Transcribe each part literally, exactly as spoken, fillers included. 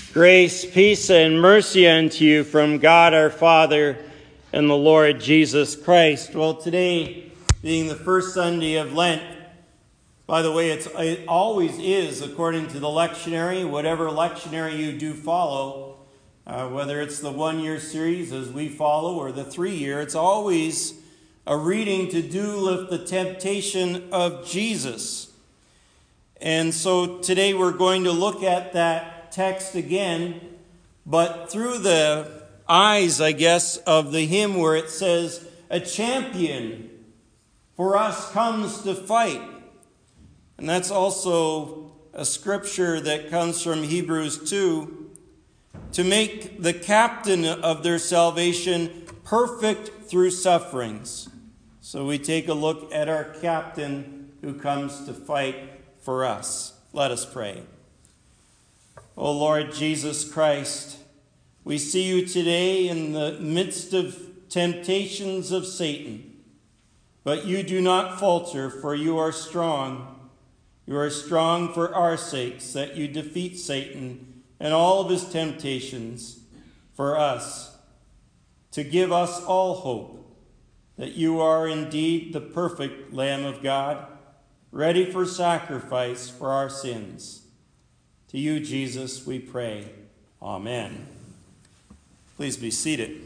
Grace, peace, and mercy unto you from God our Father and the Lord Jesus Christ. Well, today, being the first Sunday of Lent, by the way, it's, it always is, according to the lectionary, whatever lectionary you do follow, uh, whether it's the one-year series as we follow or the three-year, it's always a reading to do with the temptation of Jesus. And so today we're going to look at that text again, but through the eyes, I guess, of the hymn where it says, "A champion for us comes to fight." And that's also a scripture that comes from Hebrews two, to make the captain of their salvation perfect through sufferings. So we take a look at our captain who comes to fight for us. Let us pray. O Lord Jesus Christ, we see you today in the midst of temptations of Satan. But you do not falter, for you are strong. You are strong for our sakes, that you defeat Satan and all of his temptations for us, to give us all hope that you are indeed the perfect Lamb of God, ready for sacrifice for our sins. To you, Jesus, we pray. Amen. Please be seated.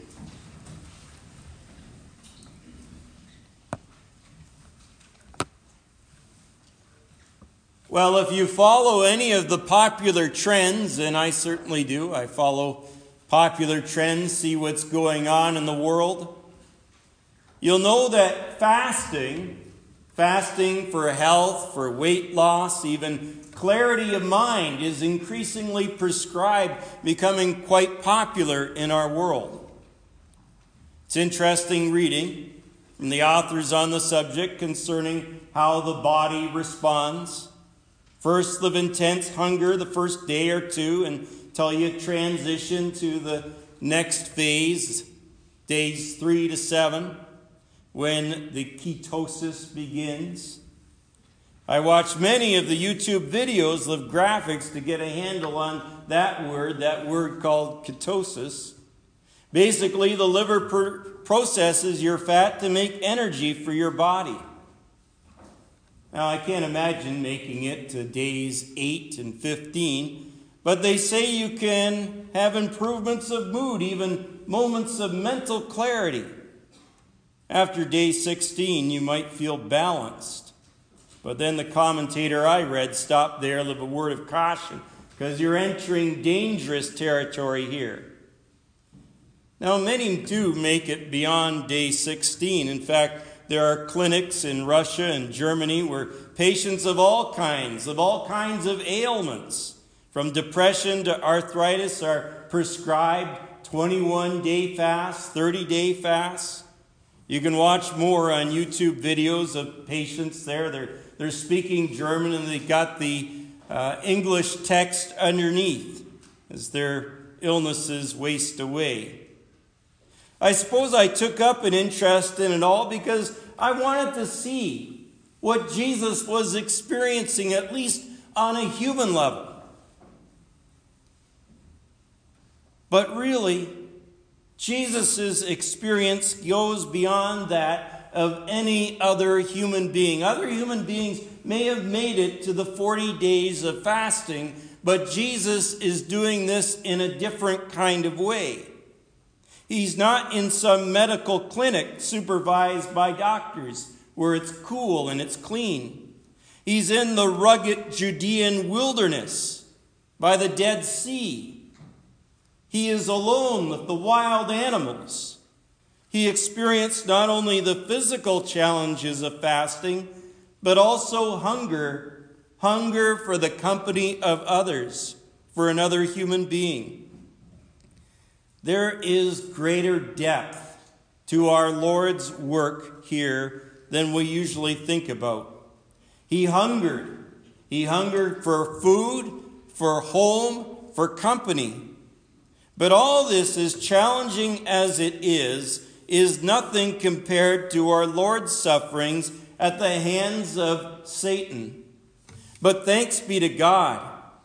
Well, if you follow any of the popular trends, and I certainly do, I follow popular trends, see what's going on in the world, you'll know that fasting, fasting for health, for weight loss, even clarity of mind is increasingly prescribed, becoming quite popular in our world. It's interesting reading from the authors on the subject concerning how the body responds. First, of intense hunger the first day or two until you transition to the next phase, days three to seven, when the ketosis begins. I watched many of the YouTube videos of graphics to get a handle on that word, that word called ketosis. Basically, the liver pr- processes your fat to make energy for your body. Now, I can't imagine making it to days eight and fifteen, but they say you can have improvements of mood, even moments of mental clarity. After day sixteen, you might feel balanced. But then the commentator I read stopped there with a word of caution, because you're entering dangerous territory here. Now, many do make it beyond day sixteen. In fact, there are clinics in Russia and Germany where patients of all kinds, of all kinds of ailments, from depression to arthritis, are prescribed twenty-one day fasts, thirty day fasts. You can watch more on YouTube videos of patients there. They're, they're speaking German and they've got the uh, English text underneath as their illnesses waste away. I suppose I took up an interest in it all because I wanted to see what Jesus was experiencing, at least on a human level. But really, Jesus' experience goes beyond that of any other human being. Other human beings may have made it to the forty days of fasting, but Jesus is doing this in a different kind of way. He's not in some medical clinic supervised by doctors where it's cool and it's clean. He's in the rugged Judean wilderness by the Dead Sea. He is alone with the wild animals. He experienced not only the physical challenges of fasting, but also hunger, hunger for the company of others, for another human being. There is greater depth to our Lord's work here than we usually think about. He hungered. He hungered for food, for home, for company. But all this, as challenging as it is, is nothing compared to our Lord's sufferings at the hands of Satan. But thanks be to God,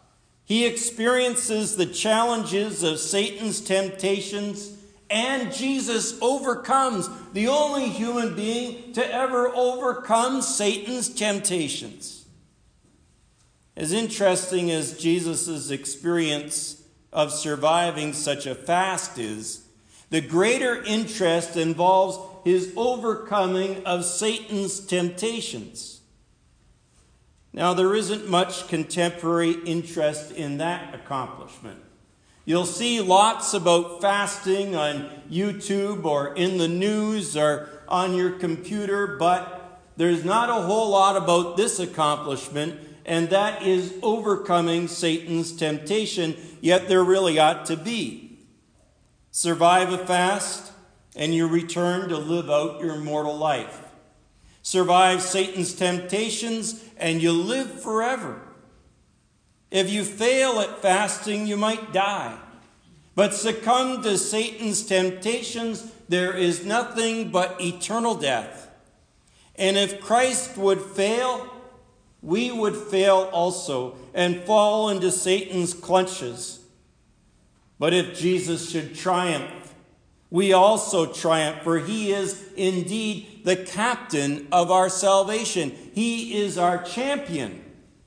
He experiences the challenges of Satan's temptations, and Jesus overcomes, the only human being to ever overcome Satan's temptations. As interesting as Jesus' experience of surviving such a fast is, the greater interest involves his overcoming of Satan's temptations. Now, there isn't much contemporary interest in that accomplishment. You'll see lots about fasting on YouTube or in the news or on your computer, but there's not a whole lot about this accomplishment, and that is overcoming Satan's temptation, yet there really ought to be. Survive a fast, and you return to live out your mortal life. Survive Satan's temptations, and you live forever. If you fail at fasting, you might die. But succumb to Satan's temptations, there is nothing but eternal death. And if Christ would fail, we would fail also and fall into Satan's clutches. But if Jesus should triumph, we also triumph, for he is indeed the captain of our salvation. He is our champion.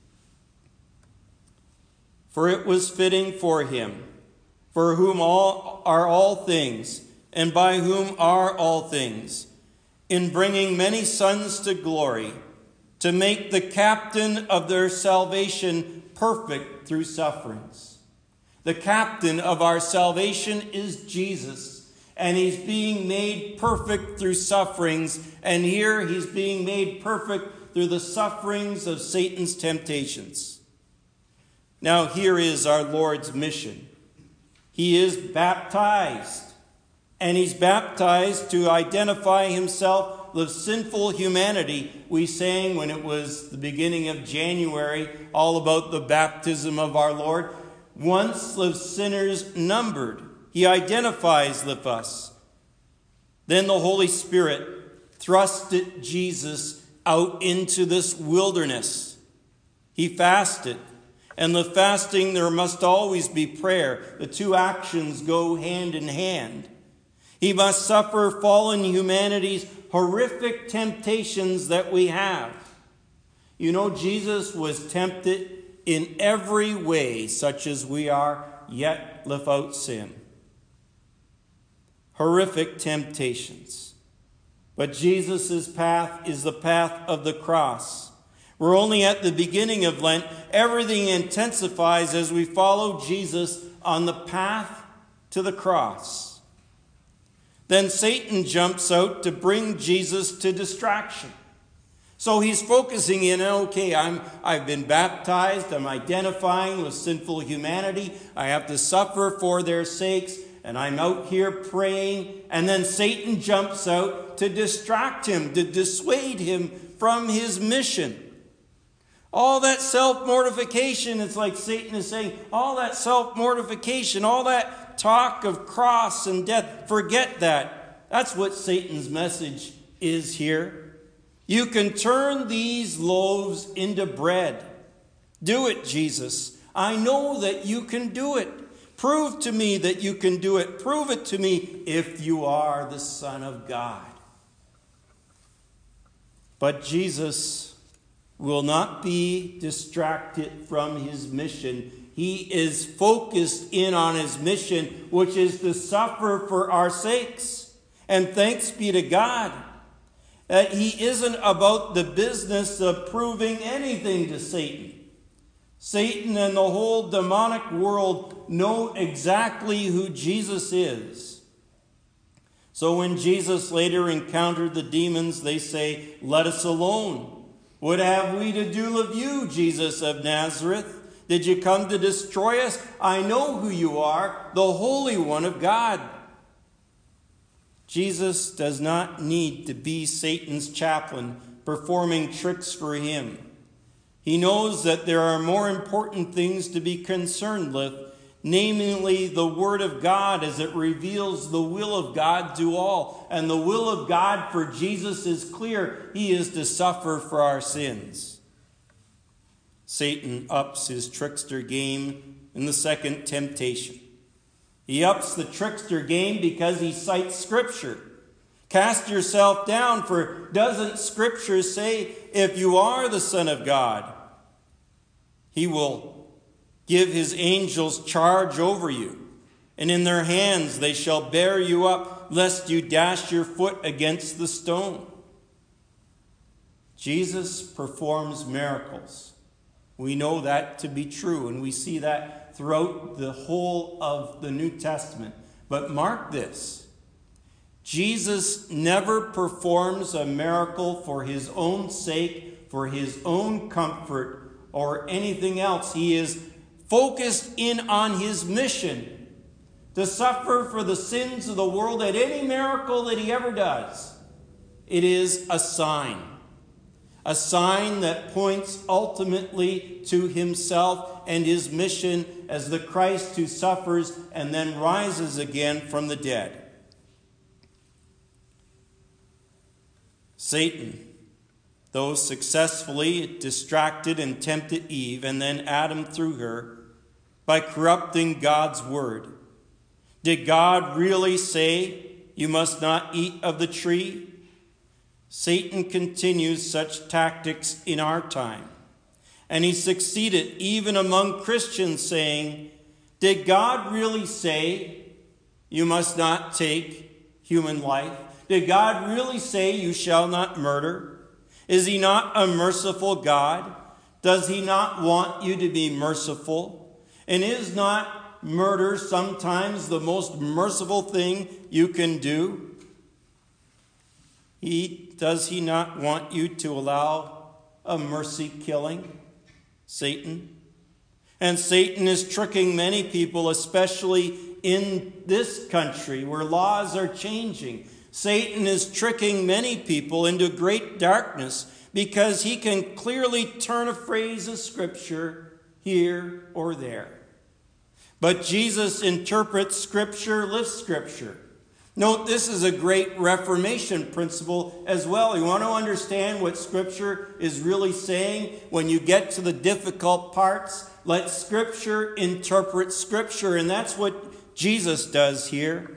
For it was fitting for him, for whom all are all things, and by whom are all things, in bringing many sons to glory, to make the captain of their salvation perfect through sufferings. The captain of our salvation is Jesus, and he's being made perfect through sufferings, and here he's being made perfect through the sufferings of Satan's temptations. Now here is our Lord's mission. He is baptized, and he's baptized to identify himself with sinful humanity. We sang when it was the beginning of January all about the baptism of our Lord. Once the sinners numbered, he identifies with us. Then the Holy Spirit thrusted Jesus out into this wilderness. He fasted. And the fasting, there must always be prayer. The two actions go hand in hand. He must suffer fallen humanity's horrific temptations that we have. You know, Jesus was tempted in every way, such as we are, yet without sin. Horrific temptations. But Jesus' path is the path of the cross. We're only at the beginning of Lent. Everything intensifies as we follow Jesus on the path to the cross. Then Satan jumps out to bring Jesus to distraction. So he's focusing in, okay, I'm, I've been baptized, I'm identifying with sinful humanity, I have to suffer for their sakes, and I'm out here praying. And then Satan jumps out to distract him, to dissuade him from his mission. All that self-mortification, it's like Satan is saying, all that self-mortification, all that talk of cross and death, forget that. That's what Satan's message is here. You can turn these loaves into bread. Do it, Jesus. I know that you can do it. Prove to me that you can do it. Prove it to me if you are the Son of God. But Jesus will not be distracted from his mission. He is focused in on his mission, which is to suffer for our sakes. And thanks be to God that he isn't about the business of proving anything to Satan. Satan and the whole demonic world know exactly who Jesus is. So when Jesus later encountered the demons, they say, "Let us alone. What have we to do with you, Jesus of Nazareth? Did you come to destroy us? I know who you are, the Holy One of God." Jesus does not need to be Satan's chaplain, performing tricks for him. He knows that there are more important things to be concerned with, namely the Word of God as it reveals the will of God to all. And the will of God for Jesus is clear. He is to suffer for our sins. Satan ups his trickster game in the second temptation. He ups the trickster game because he cites Scripture. Cast yourself down, for doesn't Scripture say, if you are the Son of God, he will give his angels charge over you, and in their hands they shall bear you up, lest you dash your foot against the stone. Jesus performs miracles. We know that to be true, and we see that throughout the whole of the New Testament. But mark this: Jesus never performs a miracle for his own sake, for his own comfort, or anything else. He is focused in on his mission to suffer for the sins of the world. At any miracle that he ever does, it is a sign. A sign that points ultimately to himself and his mission as the Christ who suffers and then rises again from the dead. Satan, though successfully distracted and tempted Eve, and then Adam through her, by corrupting God's word. Did God really say, you must not eat of the tree? Satan continues such tactics in our time. And he succeeded even among Christians, saying, did God really say, you must not take human life? Did God really say, you shall not murder? Is he not a merciful God? Does he not want you to be merciful? And is not murder sometimes the most merciful thing you can do? He, does he not want you to allow a mercy killing? Satan. And Satan is tricking many people, especially in this country where laws are changing. Satan is tricking many people into great darkness because he can clearly turn a phrase of Scripture here or there. But Jesus interprets Scripture, lifts Scripture. Note, this is a great Reformation principle as well. You want to understand what Scripture is really saying? When you get to the difficult parts, let Scripture interpret Scripture. And that's what Jesus does here.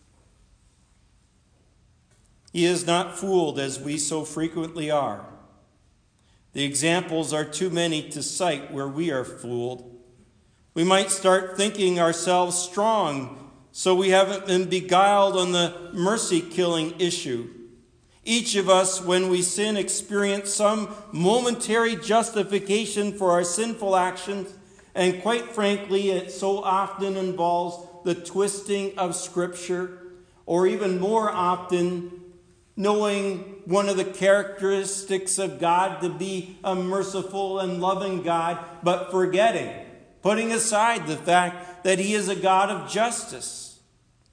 He is not fooled as we so frequently are. The examples are too many to cite where we are fooled. We might start thinking ourselves strong, so we haven't been beguiled on the mercy-killing issue. Each of us, when we sin, experience some momentary justification for our sinful actions, and quite frankly, it so often involves the twisting of Scripture, or even more often, knowing one of the characteristics of God to be a merciful and loving God, but forgetting, putting aside the fact that he is a God of justice.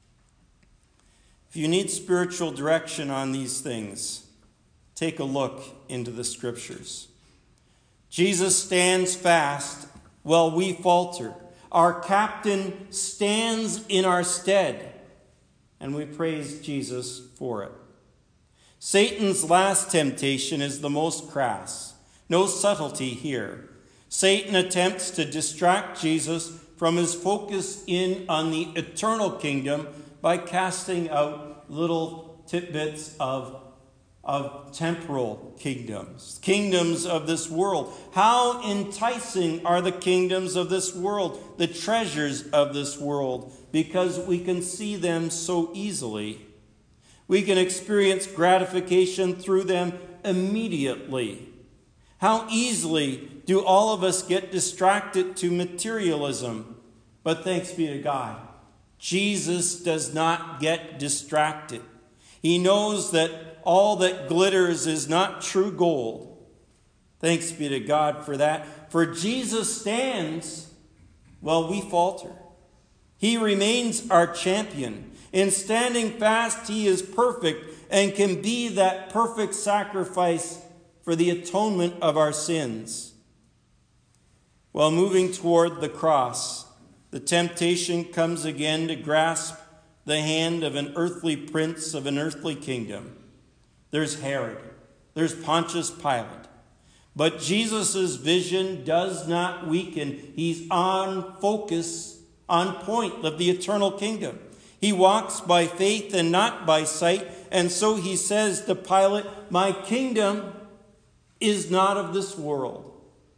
If you need spiritual direction on these things, take a look into the Scriptures. Jesus stands fast while we falter. Our captain stands in our stead, and we praise Jesus for it. Satan's last temptation is the most crass. No subtlety here. Satan attempts to distract Jesus from his focus in on the eternal kingdom by casting out little tidbits of, of temporal kingdoms, kingdoms of this world. How enticing are the kingdoms of this world, the treasures of this world, because we can see them so easily. We can experience gratification through them immediately. How easily do all of us get distracted to materialism? But thanks be to God, Jesus does not get distracted. He knows that all that glitters is not true gold. Thanks be to God for that. For Jesus stands while we falter. He remains our champion. In standing fast, he is perfect and can be that perfect sacrifice for the atonement of our sins. While moving toward the cross, the temptation comes again to grasp the hand of an earthly prince of an earthly kingdom. There's Herod. There's Pontius Pilate. But Jesus' vision does not weaken. He's on focus, on point of the eternal kingdom. He walks by faith and not by sight. And so he says to Pilate, my kingdom is not of this world.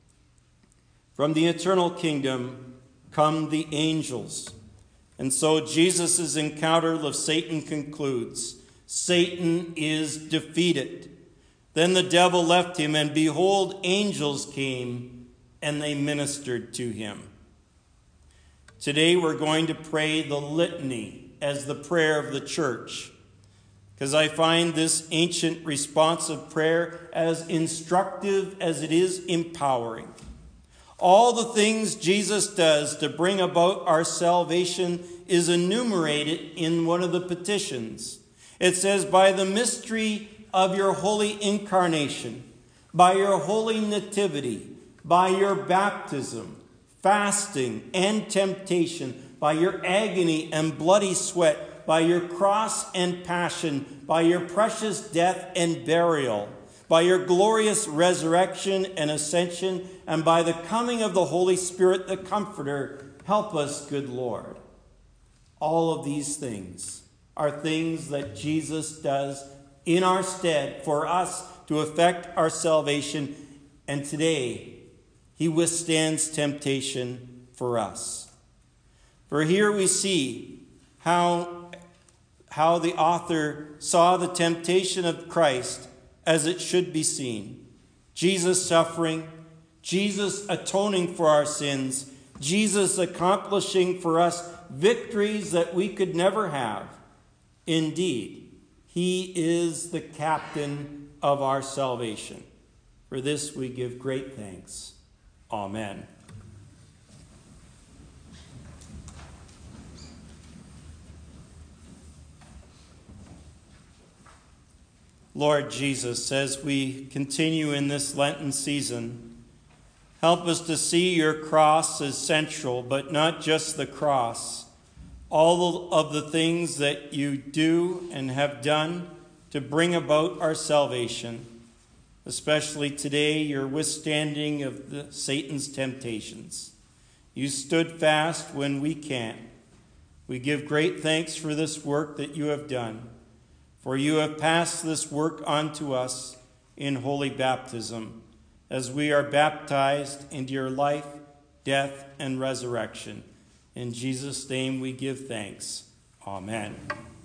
From the eternal kingdom come the angels. And so Jesus' encounter with Satan concludes. Satan is defeated. Then the devil left him, and behold, angels came, and they ministered to him. Today we're going to pray the litany as the prayer of the church, because I find this ancient responsive prayer as instructive as it is empowering. All the things Jesus does to bring about our salvation is enumerated in one of the petitions. It says, by the mystery of your holy incarnation, by your holy nativity, by your baptism, fasting and temptation, by your agony and bloody sweat, by your cross and passion, by your precious death and burial, by your glorious resurrection and ascension, and by the coming of the Holy Spirit, the Comforter, help us, good Lord. All of these things are things that Jesus does in our stead for us to effect our salvation. And today, he withstands temptation for us. For here we see how, how the author saw the temptation of Christ as it should be seen. Jesus suffering, Jesus atoning for our sins, Jesus accomplishing for us victories that we could never have. Indeed, he is the captain of our salvation. For this we give great thanks. Amen. Lord Jesus, as we continue in this Lenten season, help us to see your cross as central, but not just the cross. All of the things that you do and have done to bring about our salvation, especially today, your withstanding of the, Satan's temptations. You stood fast when we can't. We give great thanks for this work that you have done, for you have passed this work on to us in holy baptism, as we are baptized into your life, death, and resurrection. In Jesus' name we give thanks. Amen.